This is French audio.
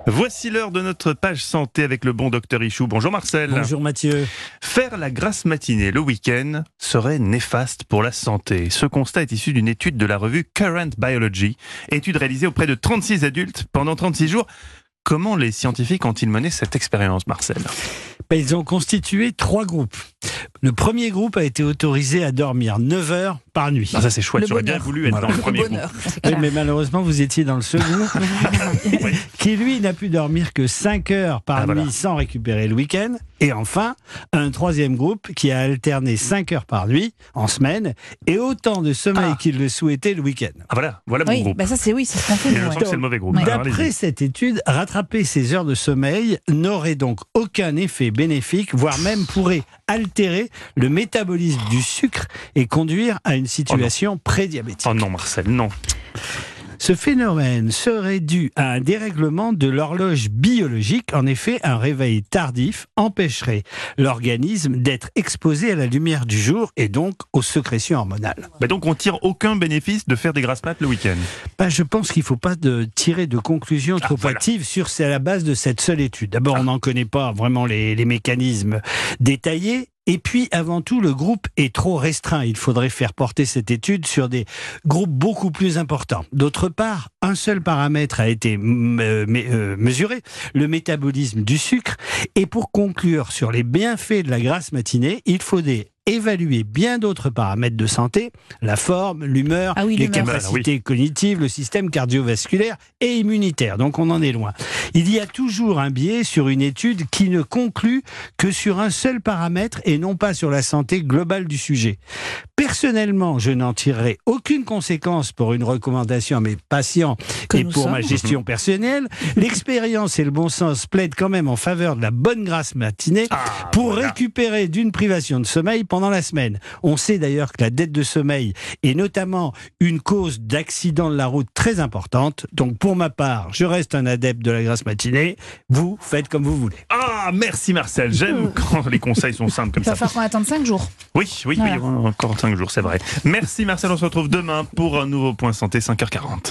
Voici l'heure de notre page santé avec le bon docteur Ichou. Bonjour Marcel. Bonjour Mathieu. Faire la grasse matinée le week-end serait néfaste pour la santé. Ce constat est issu d'une étude de la revue Current Biology, étude réalisée auprès de 36 adultes pendant 36 jours. Comment les scientifiques ont-ils mené cette expérience, Marcel ? Ils ont constitué 3 groupes. Le premier groupe a été autorisé à dormir 9 heures par nuit. Ça c'est chouette, j'aurais bien voulu être dans le premier groupe. Oui, mais malheureusement vous étiez dans le second, qui lui n'a pu dormir que 5 heures par nuit sans récupérer le week-end. Et enfin, un troisième groupe qui a alterné 5 heures par nuit en semaine et autant de sommeil qu'il le souhaitait le week-end. Voilà mon groupe. Ça c'est c'est ce qu'on fait. Et je sens que c'est le mauvais groupe. D'après cette étude, rattraper ces heures de sommeil n'aurait donc aucun effet bénéfique, voire même pourrait altérer le métabolisme du sucre et conduire à une situation prédiabétique. Oh non Marcel, non. Ce phénomène serait dû à un dérèglement de l'horloge biologique. En effet, un réveil tardif empêcherait l'organisme d'être exposé à la lumière du jour et donc aux sécrétions hormonales. Donc on tire aucun bénéfice de faire des grasses mat le week-end. Je pense qu'il ne faut pas tirer de conclusions trop hâtives sur la base de cette seule étude. D'abord, on n'en connaît pas vraiment les mécanismes détaillés. Et puis, avant tout, le groupe est trop restreint. Il faudrait faire porter cette étude sur des groupes beaucoup plus importants. D'autre part, un seul paramètre a été mesuré, le métabolisme du sucre. Et pour conclure sur les bienfaits de la grasse matinée, il faudrait évaluer bien d'autres paramètres de santé, la forme, l'humeur, les capacités cognitives, le système cardiovasculaire et immunitaire. Donc on en est loin. Il y a toujours un biais sur une étude qui ne conclut que sur un seul paramètre et non pas sur la santé globale du sujet. Personnellement, je n'en tirerai aucune conséquence pour une recommandation à mes patients et pour ma gestion personnelle. L'expérience et le bon sens plaident quand même en faveur de la bonne grasse matinée pour récupérer d'une privation de sommeil pendant la semaine. On sait d'ailleurs que la dette de sommeil est notamment une cause d'accident de la route très importante. Donc pour ma part, je reste un adepte de la grasse matinée. Vous faites comme vous voulez. Merci Marcel. J'aime quand les conseils sont simples comme ça. Il va falloir qu'on attende 5 jours. Oui, encore 5 jours, c'est vrai. Merci Marcel, on se retrouve demain pour un nouveau Point Santé, 5h40.